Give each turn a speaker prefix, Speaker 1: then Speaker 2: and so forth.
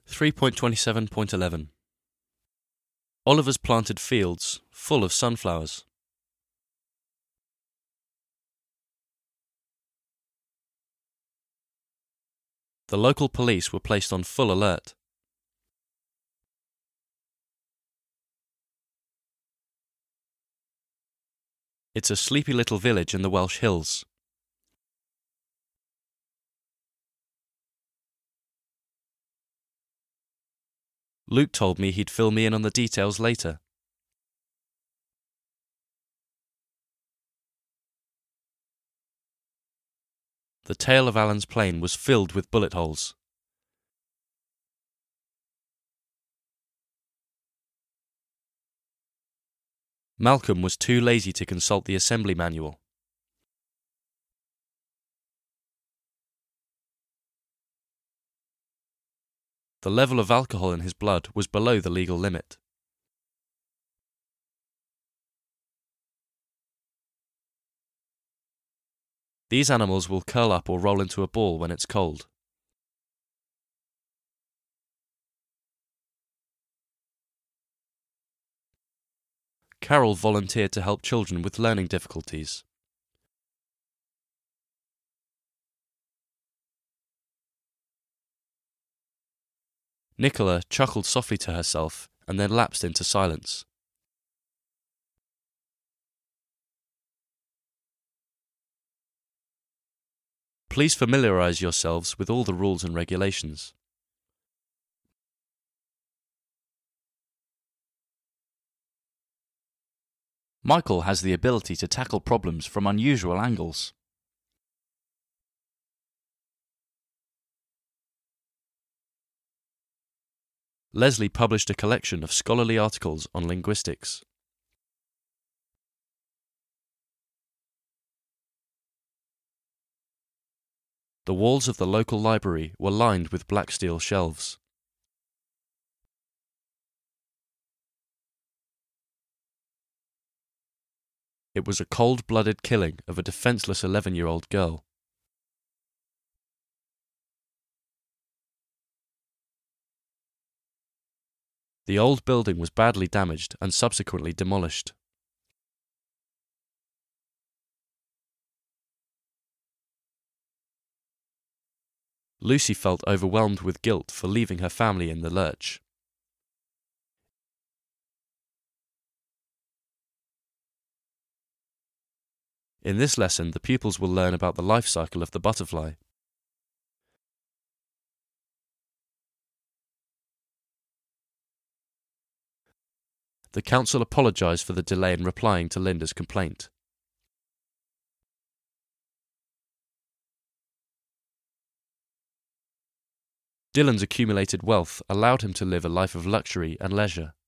Speaker 1: 3.27.11 Oliver's planted fields full of sunflowers. The local police were placed on full alert. It's a sleepy little village in the Welsh hills. Luke told me he'd fill me in on the details later. The tail of Alan's plane was filled with bullet holes. Malcolm was too lazy to consult the assembly manual. The level of alcohol in his blood was below the legal limit. These animals will curl up or roll into a ball when it's cold. Carol volunteered to help children with learning difficulties. Nicola chuckled softly to herself and then lapsed into silence. Please familiarise yourselves with all the rules and regulations. Michael has the ability to tackle problems from unusual angles. Leslie published a collection of scholarly articles on linguistics. The walls of the local library were lined with black steel shelves. It was a cold-blooded killing of a defenseless 11-year-old girl. The old building was badly damaged and subsequently demolished. Lucy felt overwhelmed with guilt for leaving her family in the lurch. In this lesson, the pupils will learn about the life cycle of the butterfly. The council apologised for the delay in replying to Linda's complaint. Dylan's accumulated wealth allowed him to live a life of luxury and leisure.